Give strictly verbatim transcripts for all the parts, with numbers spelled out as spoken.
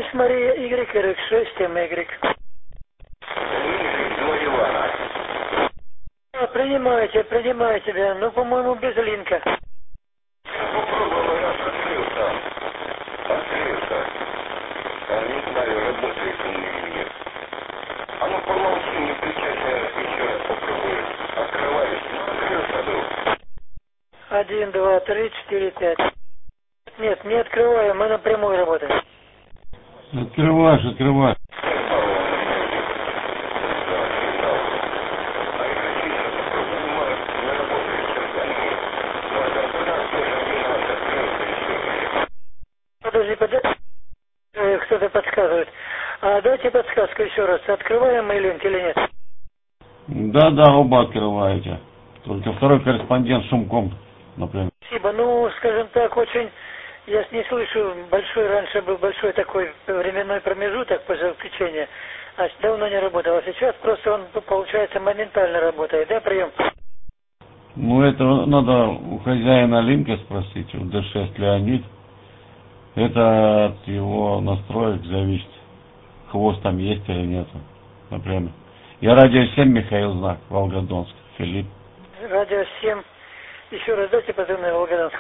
шесть Мария Y, Ирик шесть, М Y. А, принимаю тебя, принимаю тебя. Ну, по-моему, без линка. Попробовал раз, открылся. Открылся. А не знаю, работает он или нет. А ну помолчи, не кричать, я еще раз попробую. Открываюсь. Ну, открылся был. Один, два, три, четыре, пять. Нет, не открываю, мы напрямую работаем. Открываешь, открываешь. Подожди, подожди. Кто-то подсказывает. А дайте подсказку еще раз. Открываем мы линк или нет? Да, да, оба открываете. Только второй корреспондент Шумком, например. Спасибо. Ну, скажем так, очень... Я не слышу, большой, раньше был большой такой временной промежуток после включения. А давно не работал. А сейчас просто он, получается, моментально работает. Да, прием? Ну, это надо у хозяина линка спросить, у Д шесть Леонид. Это от его настроек зависит. Хвост там есть или нет, например. Я радио семь, Михаил Знак, Волгодонск, Филипп. Радио семь. Еще раз дайте позывной Волгодонск.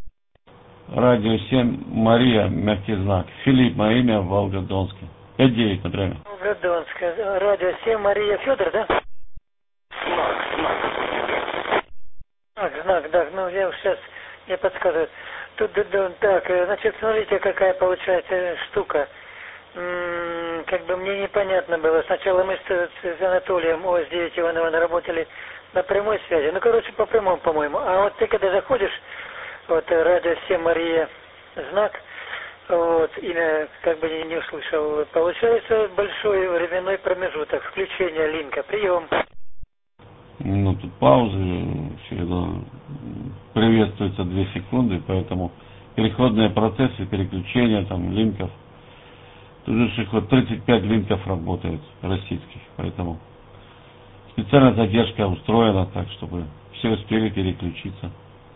Радио семь, Мария, мягкий знак. Филипп, мое имя в Волгодонске. пять девять, например. Волгодонск. Радио семь, Мария Федор, да? Знак, знак. Знак, знак, да. Ну, я сейчас, я подсказываю. Тут, да, так, значит, смотрите, какая получается штука. М-м, как бы мне непонятно было. Сначала мы с, с Анатолием О С девять Ивановна работали на прямой связи. Ну, короче, по прямому, по-моему. А вот ты когда заходишь, вот, радио семь Мария, знак, вот, имя как бы не, не услышал. Получается большой временной промежуток включения линка. Прием. Ну, тут паузы, всегда приветствуются две секунды, поэтому переходные процессы, переключения там линков. Тут же их вот тридцать пять линков работает, российских, поэтому специальная задержка устроена так, чтобы все успели переключиться.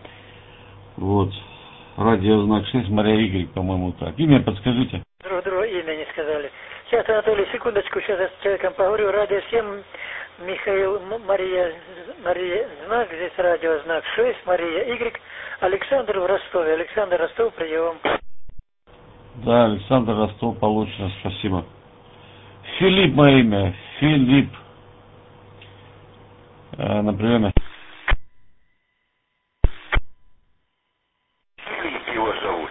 Вот. Радиознак шесть, Мария Y, по-моему, так. Имя подскажите. Друг друга имя не сказали. Сейчас, Анатолий, секундочку, сейчас я с человеком поговорю. Радио семь, Михаил, Мария, Мария, знак, здесь радио, знак шесть, Мария Y, Александр в Ростове. Александр, Ростов, прием. Да, Александр, Ростов, получено, спасибо. Филипп, мое имя, Филипп. А, на приеме. Филипп его зовут.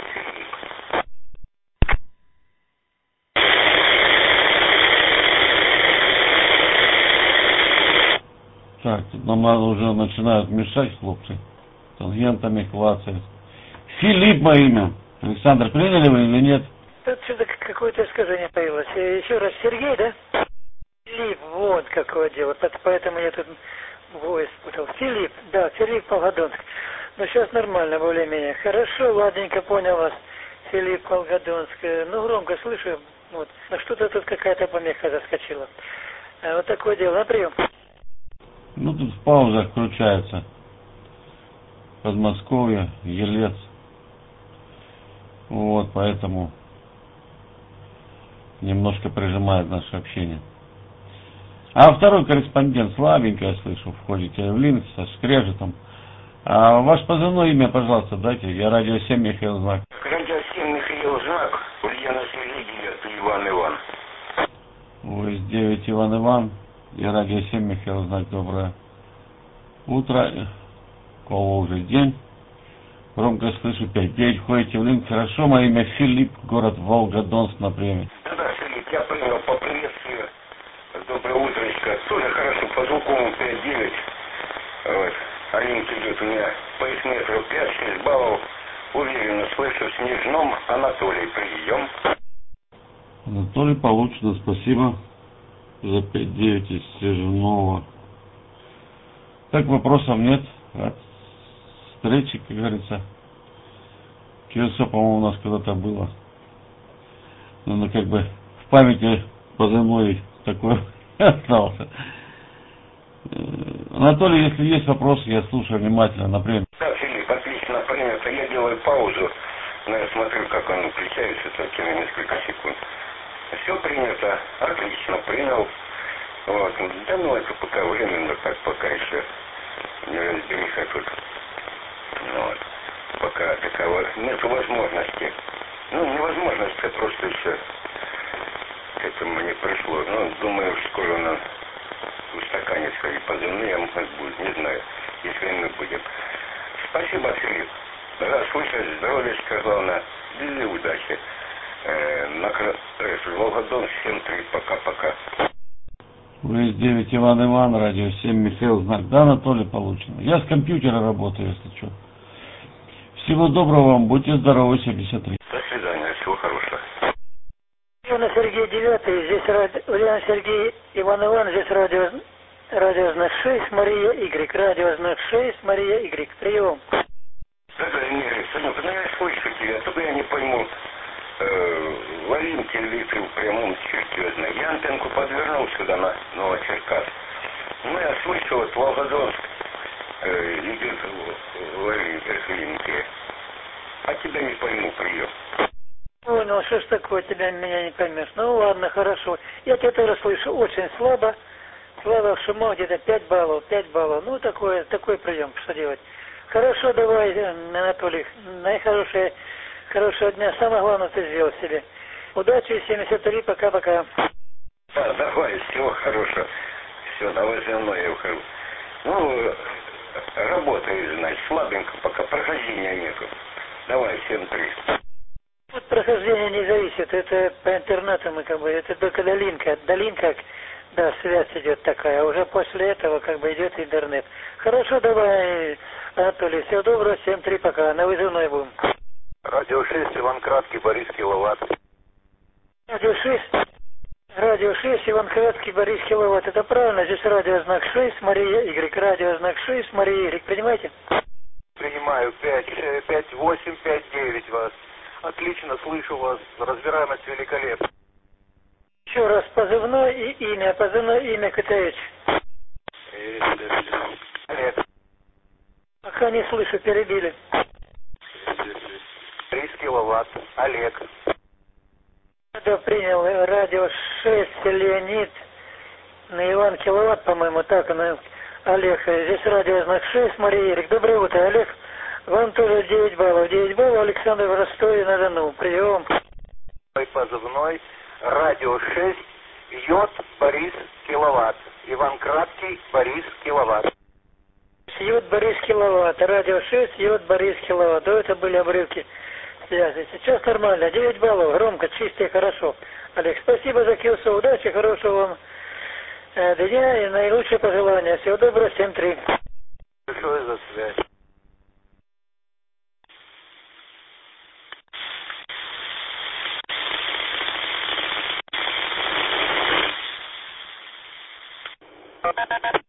Так, тут нам уже начинают мешать хлопцы. Тангентами клацают. Филипп, мое имя. Александр, приняли вы или нет? Тут что-то какое-то искажение появилось. Еще раз, Сергей, да? Филипп, вот какое дело. Поэтому я тут войс спутал. Филипп, да, Филипп Волгодонск. Ну, сейчас нормально, более-менее. Хорошо, ладненько, понял вас. Филипп Волгодонск. Ну, громко слышу. Вот. Но что-то тут какая-то помеха заскочила. А вот такое дело. На прием. Ну, тут в паузах включается. Подмосковье, Елец. Вот, поэтому немножко прижимает наше общение. А второй корреспондент, слабенько, я слышу, входите в линк со скрежетом. А ваше позывное имя, пожалуйста, дайте. Я радио семь, Михаил Знак. Радио семь, Михаил Знак. Ульяна Сергеевна, Иван Иван. О С девять, Иван Иван. Я радио семь, Михаил Знак. Доброе утро. Кого уже день. Громко слышу, пять девять, входите в линк. Хорошо, мое имя Филипп, город Волгодонск на приеме. Да-да, Филипп, я принял по приветствию. Доброе утречко. Тоже хорошо, по звуковому пять девять. Вот. А линк идет у меня по эсметру пять-шесть баллов. Уверенно слышу в Снежном. Анатолий, прием. Анатолий, получено, спасибо за пять девять из Снежного. Так, вопросов нет. От встречи, как говорится. КСО, по-моему, у нас когда-то было. Ну, как бы в памяти позывной такой остался. Анатолий, если есть вопросы, я слушаю внимательно, например. Да, Филипп, отлично принято. Я делаю паузу. Но я смотрю, как он включается только на несколько секунд. Все принято, отлично, принял. Вот. Да ну это пока временно, так пока еще не разбериха тут. Ну, вот. Пока такого нет возможности. Ну, невозможность, а просто еще к этому не пришло. Ну, думаю, скоро нам устаканится и позывные, а может будет, не знаю, если мы будем. Спасибо, Филипп. Да, слышать, здоровья, главное, и удачи. Э, на Волгодон семь три, пока-пока. вэ эс девять Иван Иван, радио семь, Михаил Знак. Да, Анатолий, получено. Я с компьютера работаю, если что. Всего доброго вам, будьте здоровы, семьдесят три. До свидания, всего хорошего. Ульяна Сергей девятый, здесь радио, Ульяна Сергей Иван Иван, здесь радио, радио знак шесть, Мария Y, радио знак шесть, Мария Y, прием. Да-да, Игорь, сынок, ну я слышу тебя, только я не пойму, э, ловимки ли ты в прямом серьезно. Я антенку подвернул сюда на Новочеркасск. Ну я слышу, вот Волгодонск э, идет ловимки. А тебя не пойму, прием. Понял, что ж такое, тебя меня не поймешь. Ну ладно, хорошо. Я тебя тоже слышу очень слабо. Слабо в шумах где-то пять баллов, пять баллов. Ну такой, такой прием, что делать. Хорошо, давай, Анатолий, наихорошее, хорошего дня. Самое главное ты сделал себе. Удачи, семьдесят три, пока-пока. Да, давай, всего хорошего. Все, давай за мной я ухожу. Ну, работаю, значит, слабенько, пока прохождения нету. Давай, семь три. Вот прохождение не зависит, это по интернету мы как бы, это только долинка, долинка, да, связь идет такая, а уже после этого как бы идет интернет. Хорошо, давай, Анатолий, всего доброго, семь три, пока, на вызывной будем. Радио шесть, Иван Краткий, Борис Киловатт. Радио шесть, радио шесть, Иван Краткий, Борис Киловатт, это правильно, здесь радио знак шесть, Мария Y, радио знак шесть, Мария Y, принимаете? Принимаю, пять, пять, восемь, пять, девять вас. Отлично, слышу вас, разбираемость великолепна. Еще раз, позывной и имя, позывное имя Катаевич. Олег. Пока не слышу, перебили. Борис Киловатт, Олег. Да, принял, радио шесть, Леонид, на Иван Киловатт, по-моему, так, на Олег. Здесь радио знак шесть, Мария Ирик. Доброе утро, Олег. Вам тоже девять баллов. девять баллов, Александр в Ростове-на-Дону. Прием. Позывной, радио шесть, Йод, Борис Киловатт. Иван Краткий, Борис Киловатт. Йод, Борис Киловатт. Радио шесть, Йод, Борис Киловатт. До этого были обрывки связи. Сейчас нормально. девять баллов. Громко, чисто и хорошо. Олег, спасибо за килсо. Удачи, хорошего вам э, дня и наилучшие пожелания. Всего доброго, семь три. Большое за связь. Thank you.